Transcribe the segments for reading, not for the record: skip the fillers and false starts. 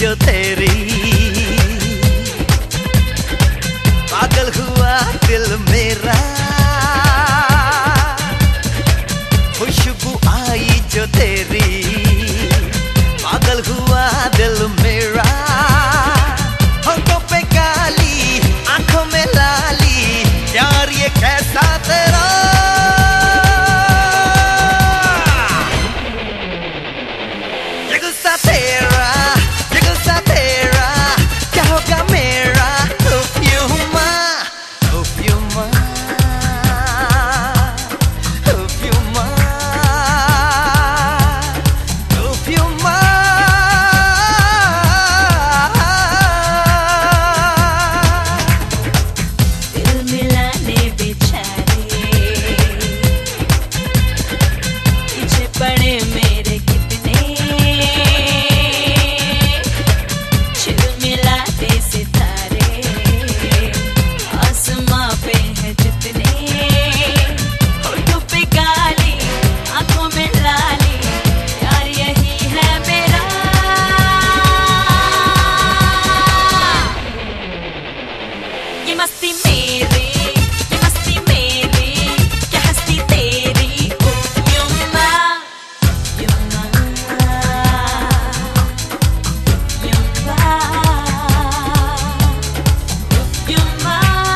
जो तेरी, पागल हुआ दिल मेरा, खुशबू आई जो तेरी, पागल हुआ दिल मेरा। होठों पे काली, आंखों में लाली, प्यार ये कैसा तेरा। ये गुस्सा तेरा, ये गुस्सा तेरा, क्या होगा मेरा? Hope you mine, hope you mine, hope you mine, hope you mine। दिल मिलाने बेचारे पीछे पड़े मेरे कितने, झिलमिलाते सितारे आसमां पे है जितने। होठों पे काली, आंखों में लाली, प्यार यही है मेरा। ये मस्ती मेरी, ये मस्ती मेरी, क्या हस्ती तेरी। युम्मा, युम्मा, युम्मा, युम्मा।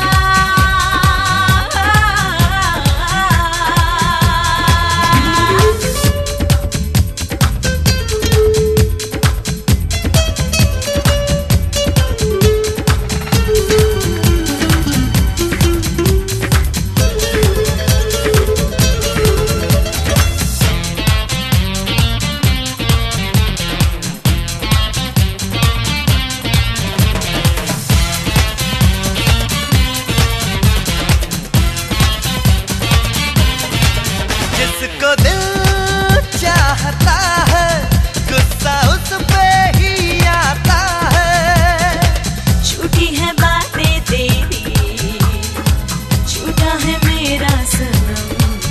जिसको दिल चाहता है, गुस्सा उस पे ही आता है। झूठी है बातें तेरी, झूठा है मेरा सनम।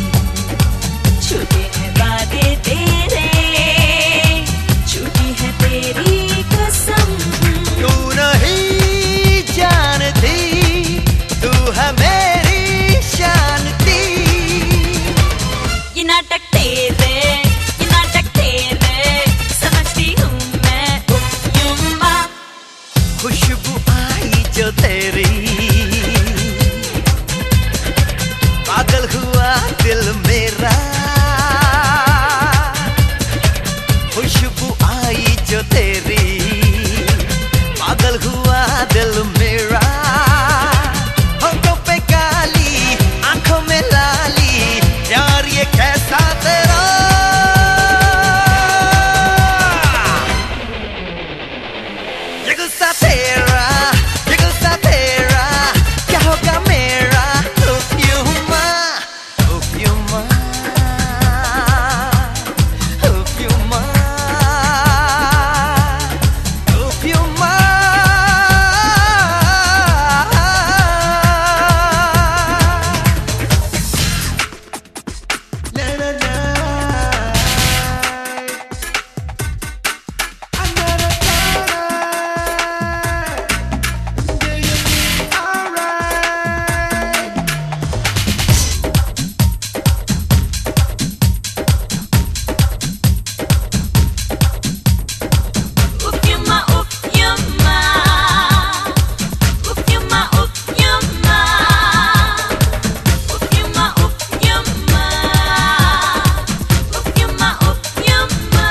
झूठी है बातें तेरे, झूठी है तेरी कसम। तू नहीं जानती, तू है मेरी शांति। ये नाटक तेरे, ये नाटक तेरे, समझती हूँ मैं। युम्मा, खुशबू आई जो तेरी, पागल हुआ दिल मेरा, खुशबू आई जो तेरी, पागल हुआ दिल मेरा। होठों पे काली, आंखों में लाली, प्यार ये कैसा तेरा। ये गुस्सा तेरा, ये गुस्सा तेरा, क्या होगा मेरा? Hope you mine, hope you mine, hope you mine, hope you mine। Na na na, another night, do you feel alright? Oof yumma, oof yumma, oof yumma, oof yumma, oof yumma, oof yumma, oof yumma, oof yumma।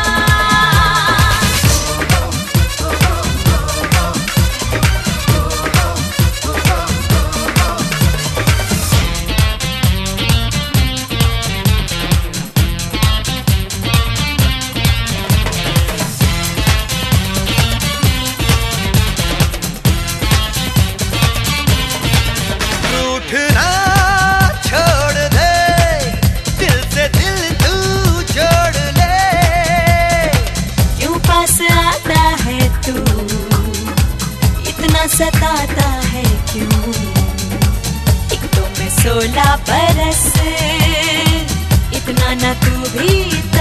रूठना छोड़ दे, दिल से दिल तू जोड़ ले। क्यों पास आता है तू, इतना सताता है क्यों। एक तो मैं 16 बरस, इतना ना तू भी